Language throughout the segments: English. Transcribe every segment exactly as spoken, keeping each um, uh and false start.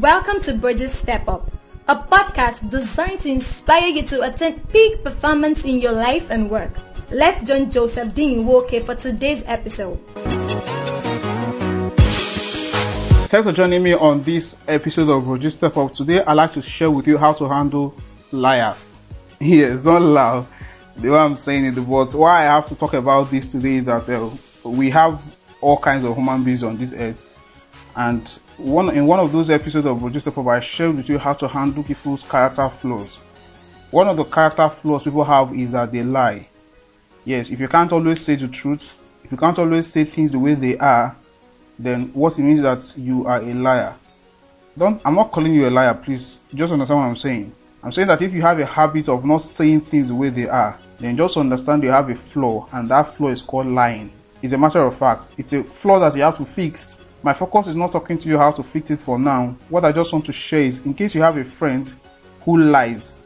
Welcome to Bridges Step Up, a podcast designed to inspire you to attain peak performance in your life and work. Let's join Joseph Dean Woke for today's episode. Thanks for joining me on this episode of Bridges Step Up. Today, I'd like to share with you how to handle liars. Yeah, it's not loud, the way I'm saying it, but why I have to talk about this today is that uh, we have all kinds of human beings on this earth, and one in one of those episodes of Bridges Step Up, I shared with you how to handle people's character flaws. One of the character flaws people have is that they lie. Yes, if you can't always say the truth, if you can't always say things the way they are, then what it means is that you are a liar. Don't, I'm not calling you a liar, please. Just understand what I'm saying. I'm saying that if you have a habit of not saying things the way they are, then just understand you have a flaw, and that flaw is called lying. It's a matter of fact. It's a flaw that you have to fix. My focus is not talking to you how to fix it for now. What I just want to share is, in case you have a friend who lies,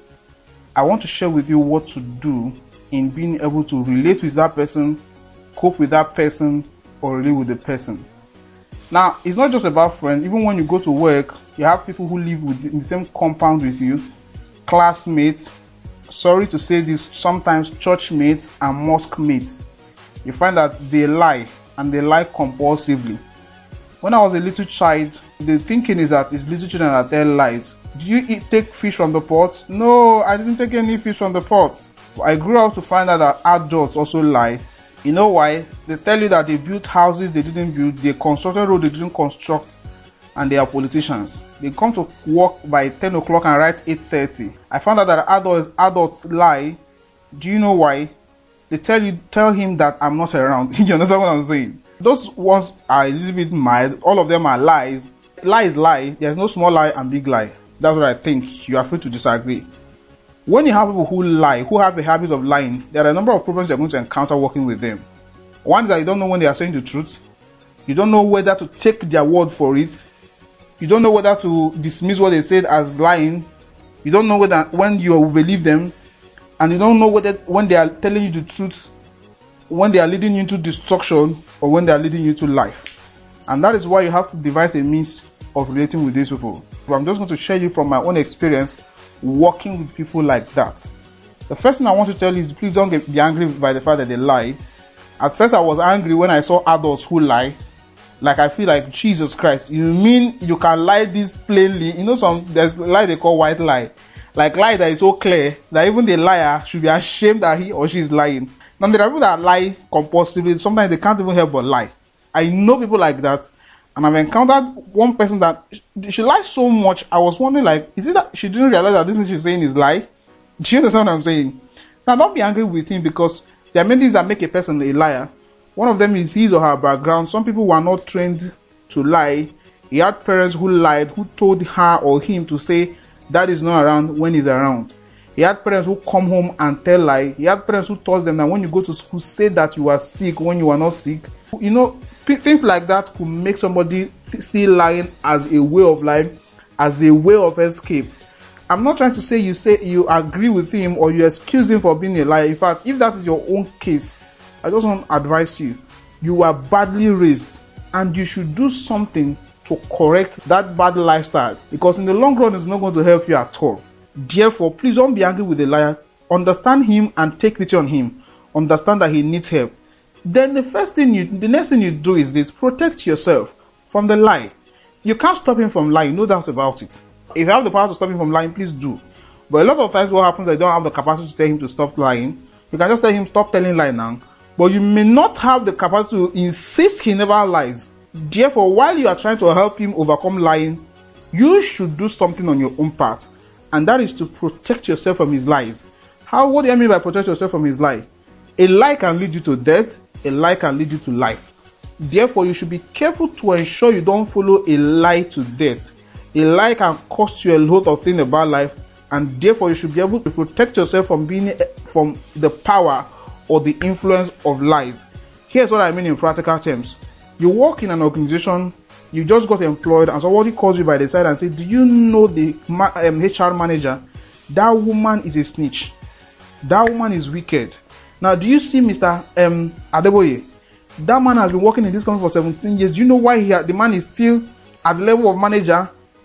I want to share with you what to do in being able to relate with that person, cope with that person, or relate with the person. Now, it's not just about friends. Even when you go to work, you have people who live with, in the same compound with you, classmates, sorry to say this, sometimes church mates and mosque mates. You find that they lie, and they lie compulsively. When I was a little child, the thinking is that it's little children that tell lies. Did you eat, take fish from the pot? No, I didn't take any fish from the pot. I grew up to find out that adults also lie. You know why? They tell you that they built houses they didn't build, they constructed roads they didn't construct, and they are politicians. They come to work by ten o'clock and write eight thirty. I found out that adults, adults lie. Do you know why? They tell you, tell him that I'm not around. You understand what I'm saying? Those ones are a little bit mild. All of them are lies. Lie is lie. There's no small lie and big lie. That's what I think. You are free to disagree. When you have people who lie, who have a habit of lying, there are a number of problems you're going to encounter working with them. One is that you don't know when they are saying the truth. You don't know whether to take their word for it. You don't know whether to dismiss what they said as lying. You don't know whether when you will believe them. And you don't know whether when they are telling you the truth, when they are leading you into destruction, or when they are leading you to life. And that is why you have to devise a means of relating with these people. So I'm just going to share you from my own experience working with people like that. The first thing I want to tell you is, please don't get, be angry by the fact that they lie. At first I was angry when I saw adults who lie. Like, I feel like, Jesus Christ, you mean you can lie this plainly? You know, some there's a lie they call white lie. Like, lie that is so clear that even the liar should be ashamed that he or she is lying. Now, there are people that lie compulsively. Sometimes they can't even help but lie. I know people like that. And I've encountered one person that, she lies so much, I was wondering, like, is it that she didn't realize that this thing she's saying is lie? Do you understand what I'm saying? Now, don't be angry with him, because there are many things that make a person a liar. One of them is his or her background. Some people were not trained to lie. He had parents who lied, who told her or him to say dad is not around when he's around. He had parents who come home and tell lies. He had parents who told them that when you go to school, say that you are sick when you are not sick. You know, things like that could make somebody see lying as a way of life, as a way of escape. I'm not trying to say you say you agree with him or you excuse him for being a liar. In fact, if that is your own case, I just want to advise you. You are badly raised, and you should do something to correct that bad lifestyle, because in the long run, it's not going to help you at all. Therefore, please don't be angry with the liar. Understand him and take pity on him. Understand that he needs help. Then the first thing you, the next thing you do is this: protect yourself from the lie. You can't stop him from lying, no doubt about it. If you have the power to stop him from lying, please do. But a lot of times what happens is you don't have the capacity to tell him to stop lying. You can just tell him stop telling lies now. But you may not have the capacity to insist he never lies. Therefore, while you are trying to help him overcome lying, you should do something on your own part. And that is to protect yourself from his lies. How? What do I mean by protect yourself from his lie? A lie can lead you to death. A lie can lead you to life. Therefore, you should be careful to ensure you don't follow a lie to death. A lie can cost you a lot of things about life, and therefore you should be able to protect yourself from being from the power or the influence of lies. Here's what I mean in practical terms. You work in an organization, you just got employed, and somebody calls you by the side and says, do you know the um, H R manager? That woman is a snitch. That woman is wicked. Now, do you see Mister Um, Adeboye? That man has been working in this company for seventeen years. Do you know why he ha- the man is still at the level of manager?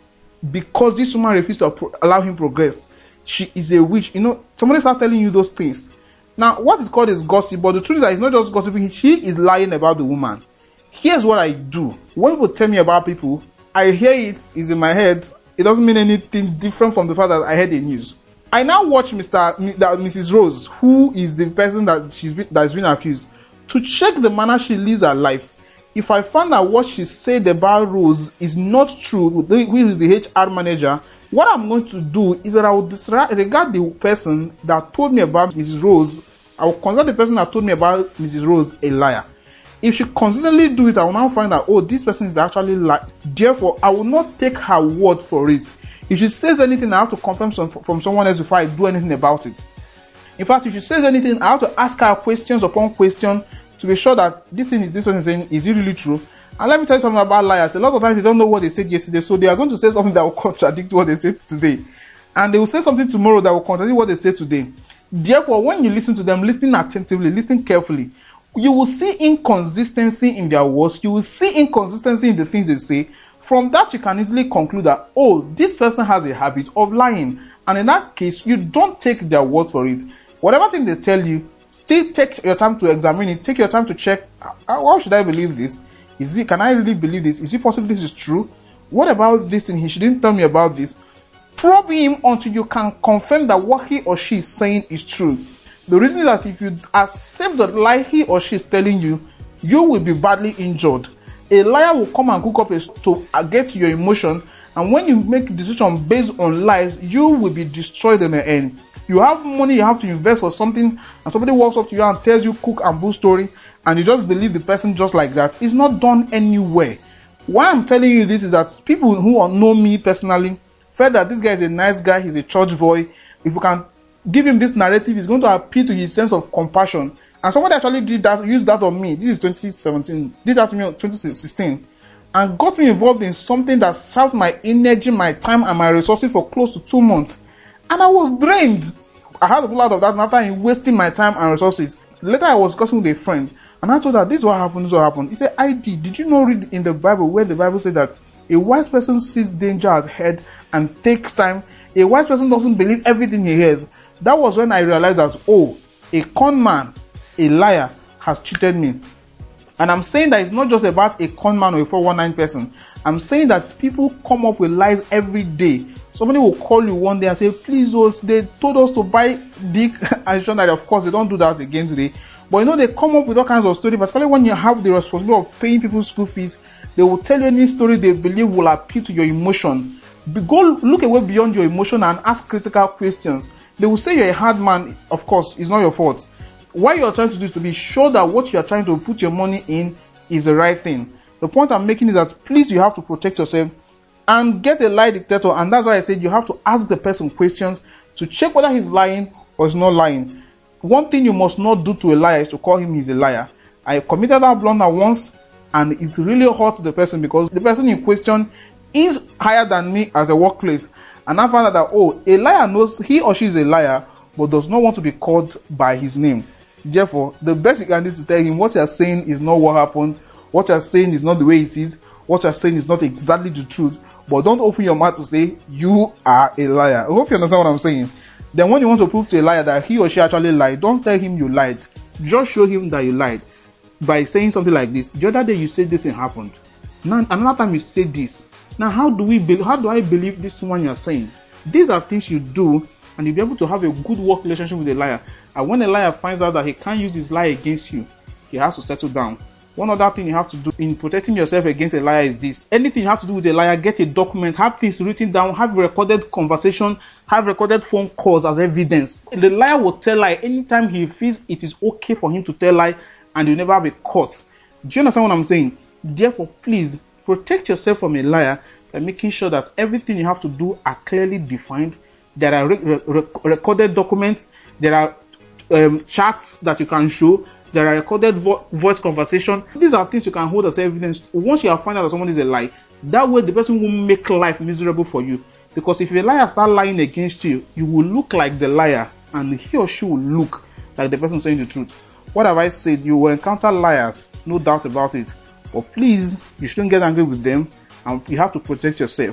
because this woman refused to pro- allow him progress, she is a witch. You know, somebody start telling you those things. Now, what is called is gossip, but the truth is that it's not just gossiping. She is lying about the woman. Here's what I do. When people tell me about people, I hear it, it's in my head. It doesn't mean anything different from the fact that I heard the news. I now watch Mister Mi- that Missus Rose, who is the person that she's been, that has been accused, to check the manner she lives her life. If I find out what she said about Rose is not true, who is the H R manager, what I'm going to do is that I will disregard the person that told me about Missus Rose. I will consider the person that told me about Missus Rose a liar. If she consistently do it, I will now find out, oh, this person is actually lying. Therefore, I will not take her word for it. If she says anything, I have to confirm some, from someone else before I do anything about it. In fact, if she says anything, I have to ask her questions upon question to be sure that this thing this person is saying, is it really true? And let me tell you something about liars. A lot of times they don't know what they said yesterday, so they are going to say something that will contradict what they said today. And they will say something tomorrow that will contradict what they said today. Therefore, when you listen to them, listen attentively, listen carefully, you will see inconsistency in their words. You will see inconsistency in the things they say. From that, you can easily conclude that, oh, this person has a habit of lying. And in that case, you don't take their word for it. Whatever thing they tell you, still take your time to examine it. Take your time to check, how should I believe this? Is it, can I really believe this? Is it possible this is true? What about this thing? He shouldn't tell me about this. Probe him until you can confirm that what he or she is saying is true. The reason is that if you accept the lie he or she is telling you, you will be badly injured. A liar will come and cook up a, to get to your emotion, and when you make a decision based on lies, you will be destroyed in the end. You have money you have to invest for something, and somebody walks up to you and tells you cook and bull story, and you just believe the person just like that. It's not done anywhere. Why I'm telling you this is that people who know me personally felt that this guy is a nice guy, he's a church boy. If you can give him this narrative, it's going to appeal to his sense of compassion. And somebody actually did that, used that on me. This is twenty seventeen. Did that to me in twenty sixteen. And got me involved in something that served my energy, my time, and my resources for close to two months. And I was drained. I had to pull out of that after wasting my time and resources. Later, I was discussing with a friend. And I told her, this is what happened, this is what happened. He said, I did. Did you not read in the Bible where the Bible said that a wise person sees danger ahead and takes time? A wise person doesn't believe everything he hears. That was when I realized that, oh, a con man, a liar, has cheated me. And I'm saying that it's not just about a con man or a four one nine person. I'm saying that people come up with lies every day. Somebody will call you one day and say, please, oh, they told us to buy dick and Sean. Of course, they don't do that again today. But you know, they come up with all kinds of stories, particularly when you have the responsibility of paying people's school fees. They will tell you any story they believe will appeal to your emotion. Be, go look away beyond your emotion and ask critical questions. They will say you're a hard man. Of course, it's not your fault. What you're trying to do is to be sure that what you're trying to put your money in is the right thing. The point I'm making is that please, you have to protect yourself and get a lie detector. And that's why I said you have to ask the person questions to check whether he's lying or is not lying. One thing you must not do to a liar is to call him he's a liar. I committed that blunder once, and it really hurt the person because the person in question is higher than me as a workplace. And I found out that, oh, a liar knows he or she is a liar, but does not want to be called by his name. Therefore, the best you can do is to tell him what you're saying is not what happened, what you're saying is not the way it is, what you're saying is not exactly the truth, but don't open your mouth to say you are a liar. I hope you understand what I'm saying. Then when you want to prove to a liar that he or she actually lied, don't tell him you lied. Just show him that you lied by saying something like this. The other day you said this and happened. Now another time you said this. Now how do we be- how do I believe this one you are saying? These are things you do, and you'll be able to have a good work relationship with a liar. And when a liar finds out that he can't use his lie against you, he has to settle down. One other thing you have to do in protecting yourself against a liar is this. Anything you have to do with a liar, get a document, have things written down, have recorded conversation, have recorded phone calls as evidence. The liar will tell lie anytime he feels it is okay for him to tell lie, and you'll never be caught. Do you understand what I'm saying? Therefore, please protect yourself from a liar by making sure that everything you have to do are clearly defined. There are re- re- recorded documents. There are um, charts that you can show. There are recorded vo- voice conversation. These are things you can hold as evidence. Once you have found out that someone is a lie, that way the person will make life miserable for you. Because if a liar starts lying against you, you will look like the liar, and he or she will look like the person saying the truth. What have I said? You will encounter liars, no doubt about it. But please, you shouldn't get angry with them, and you have to protect yourself.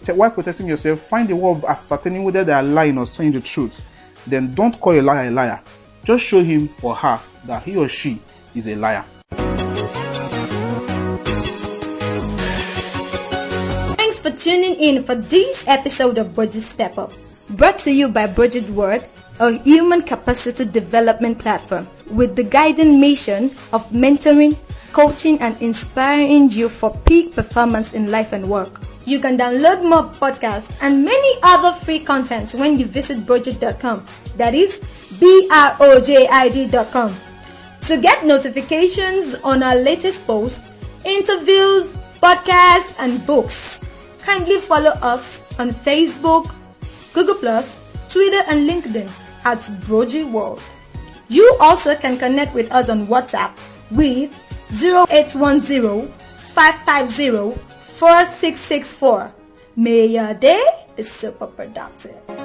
while protecting yourself, find a way of ascertaining whether they are lying or saying the truth. Then don't call a liar a liar. Just show him or her that he or she is a liar. Thanks for tuning in for this episode of Budget Step Up, brought to you by Budget Word, a human capacity development platform with the guiding mission of mentoring, coaching, and inspiring you for peak performance in life and work. You can download more podcasts and many other free content when you visit Brojid dot com. That is B R O J I D dot com. To get notifications on our latest posts, interviews, podcasts, and books, kindly follow us on Facebook, Google plus, Twitter, and LinkedIn at Brojid World. You also can connect with us on WhatsApp with zero eight one zero, five five zero, four six six four. May your day be super productive.